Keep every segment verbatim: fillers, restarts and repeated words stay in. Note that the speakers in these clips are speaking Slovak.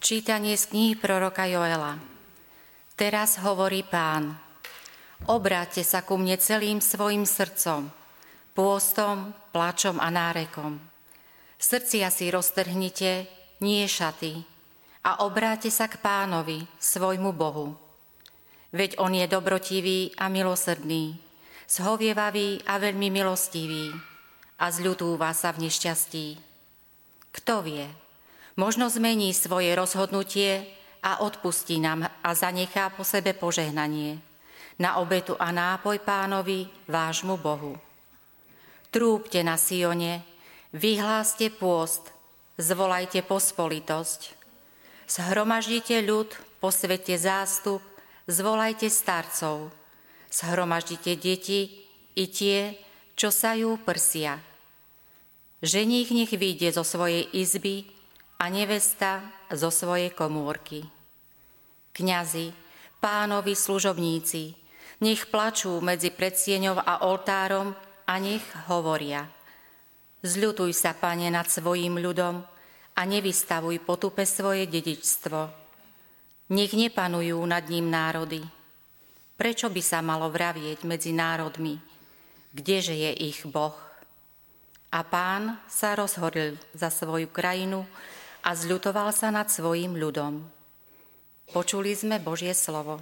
Čítanie z knihy proroka Joela. Teraz hovorí Pán: Obráťte sa ku mne celým svojim srdcom, pôstom, plačom a nárekom. Srdcia si roztrhnite, nie šaty, a obráťte sa k Pánovi, svojmu Bohu. Veď on je dobrotivý a milosrdný, zhovievavý a veľmi milostivý, a zľutúva sa v nešťastí. Kto vie? Možno zmení svoje rozhodnutie a odpustí nám a zanechá po sebe požehnanie na obetu a nápoj Pánovi, vášmu Bohu. Trúbte na Sione, vyhláste pôst, zvolajte pospolitosť. Zhromaždite ľud, posväťte zástup, zvolajte starcov. Zhromaždite deti i tie, čo sajú prsia. Ženích nech vyjde zo svojej izby a nevesta zo svojej komórky. Kňazi, Pánovi služobníci, nech plačú medzi predsieňou a oltárom a nech hovoria: Zľutuj sa, Pane, nad svojím ľudom a nevystavuj potupe svoje dedičstvo. Nech nepanujú nad ním národy. Prečo by sa malo vravieť medzi národmi, kdeže je ich Boh? A Pán sa rozhorlil za svoju krajinu a zľutoval sa nad svojím ľudom. Počuli sme Božie slovo.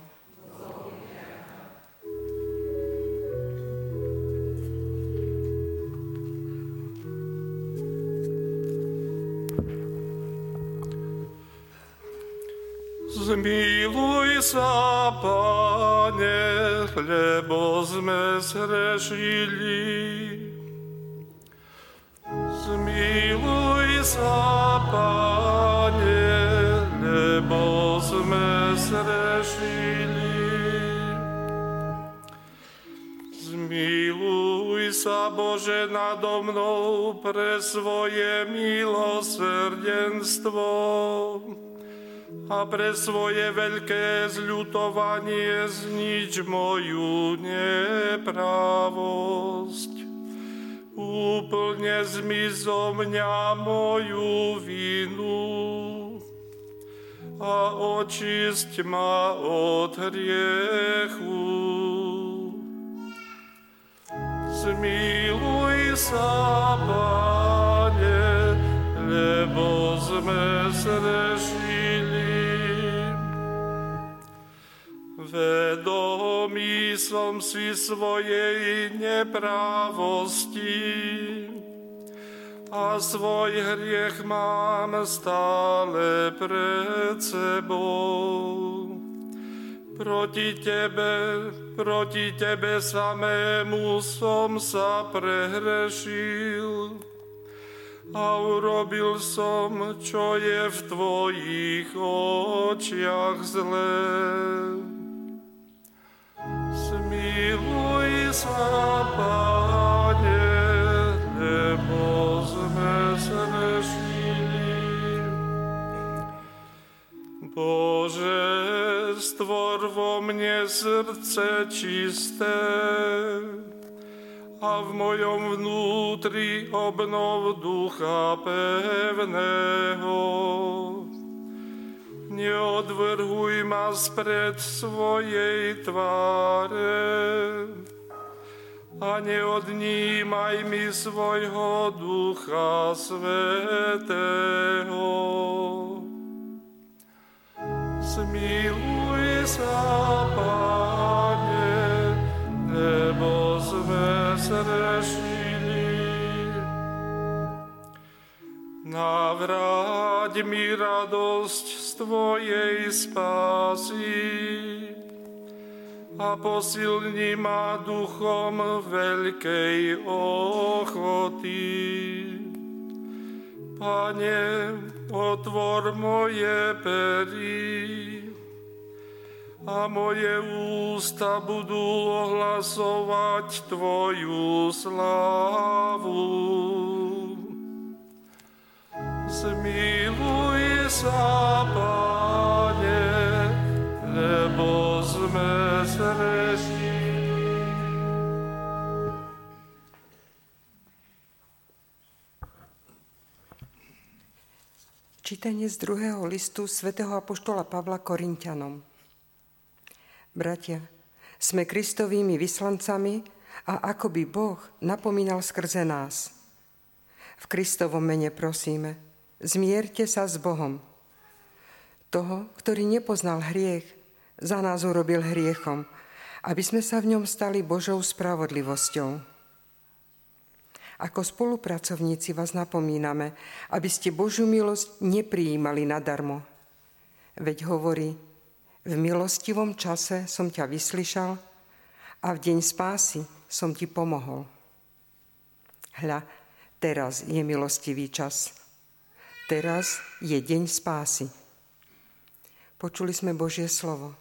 Zmiluj sa, Pane, lebo sme zhrešili. Zmiluj sa, Pane, lebo sme zhrešili. Zmiluj sa, Bože, nado mnou pre svoje milosrdenstvo a pre svoje veľké zľutovanie znič moju neprávosť. Úplne zmiz zo mňa moju vinu a očisť ma od hriechu. Zmiluj sa, Pane, lebo sme zhrešili. Vedomý som si svojej neprávosti a svoj hriech mám stále pred sebou. Proti Tebe, proti Tebe samému som sa prehrešil a urobil som, čo je v Tvojich očiach zlé. Zmiluj sa, Pane, lebo sme zhrešili. Bože, stvor vo mne srdce čisté a v mojom vnútri obnov ducha pevného. Neodvrhuj ma spred svojej tváre a neodnímaj mi svojho Ducha Svätého. Zmiluj sa, Pane, lebo sme zhrešili. Navráť mi radosť z Tvojej spásy a posilni ma duchom veľkej ochoty. Pane, otvor moje pery a moje ústa budú ohlasovať Tvoju slávu. Zmiluj sa, Pane, lebo sme zhrešili. Čítanie z druhého listu svätého apoštola Pavla Korinťanom. Bratia, sme Kristovými vyslancami a ako by Boh napomínal skrze nás. V Kristovom mene prosíme, zmierte sa s Bohom. Toho, ktorý nepoznal hriech, za nás urobil hriechom, aby sme sa v ňom stali Božou spravodlivosťou. Ako spolupracovníci vás napomíname, aby ste Božiu milosť neprijímali nadarmo. Veď hovorí, v milostivom čase som ťa vyslyšal a v deň spásy som ti pomohol. Hľa, teraz je milostivý čas. Teraz je deň spásy. Počuli sme Božie slovo.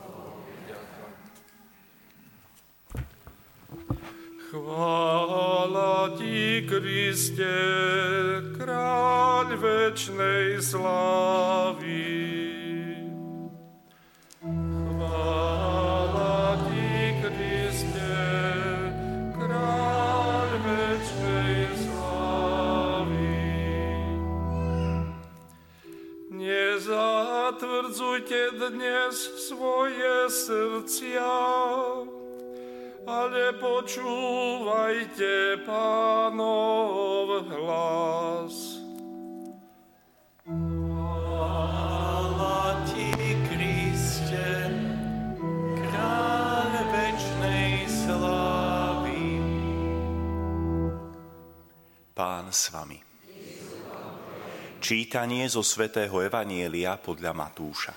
Chvála ti, Kriste, kráľ večnej slávy. Chvála ti, Kriste, kráľ večnej slávy. Nezatvrdzujte dnes svoje srdcia, ale počúvajte Pánov hlas. Chvála ti, Kriste, kráľ večnej slávy. Pán s vami. Čítanie zo svätého Evanjelia podľa Matúša.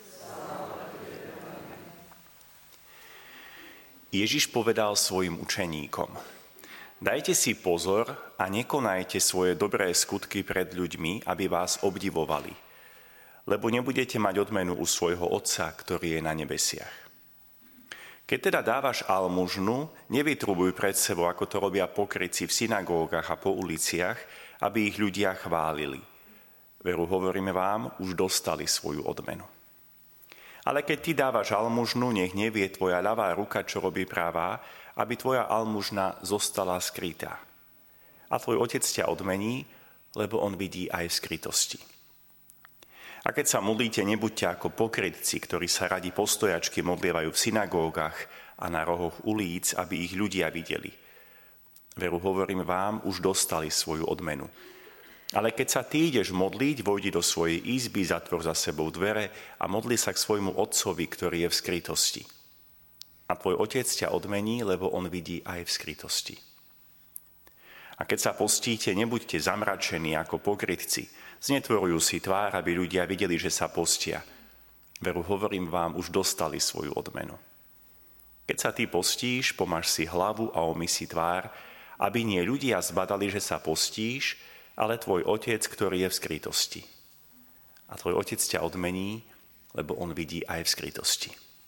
Ježiš povedal svojim učeníkom: Dajte si pozor a nekonajte svoje dobré skutky pred ľuďmi, aby vás obdivovali, lebo nebudete mať odmenu u svojho Otca, ktorý je na nebesiach. Keď teda dávaš almužnu, nevytrubuj pred sebou, ako to robia pokrytci v synagógach a po uliciach, aby ich ľudia chválili. Veru, hovoríme vám, už dostali svoju odmenu. Ale keď ty dávaš almužnu, nech nevie tvoja ľavá ruka, čo robí pravá, aby tvoja almužna zostala skrytá. A tvoj Otec ťa odmení, lebo on vidí aj v skrytosti. A keď sa modlíte, nebuďte ako pokrytci, ktorí sa radi postojačky modlievajú v synagógach a na rohoch ulic, aby ich ľudia videli. Veru, hovorím vám, už dostali svoju odmenu. Ale keď sa ty ideš modliť, vojdi do svojej izby, zatvor za sebou dvere a modli sa k svojmu Otcovi, ktorý je v skrytosti. A tvoj Otec ťa odmení, lebo on vidí aj v skrytosti. A keď sa postíte, nebuďte zamračení ako pokrytci. Znetvorujú si tvár, aby ľudia videli, že sa postia. Veru, hovorím vám, už dostali svoju odmenu. Keď sa ty postíš, pomáš si hlavu a omyj si tvár, aby nie ľudia zbadali, že sa postíš, ale tvoj Otec, ktorý je v skrytosti. A tvoj Otec ťa odmení, lebo on vidí aj v skrytosti.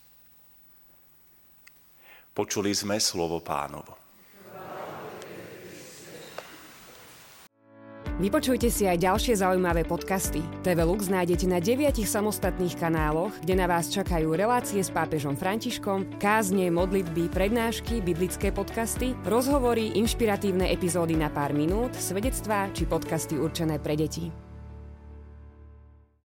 Počuli sme slovo Pánovo. Vypočujte si aj ďalšie zaujímavé podcasty. té vé Lux nájdete na deviatich samostatných kanáloch, kde na vás čakajú relácie s pápežom Františkom, kázne, modlitby, prednášky, biblické podcasty, rozhovory, inšpiratívne epizódy na pár minút, svedectvá či podcasty určené pre deti.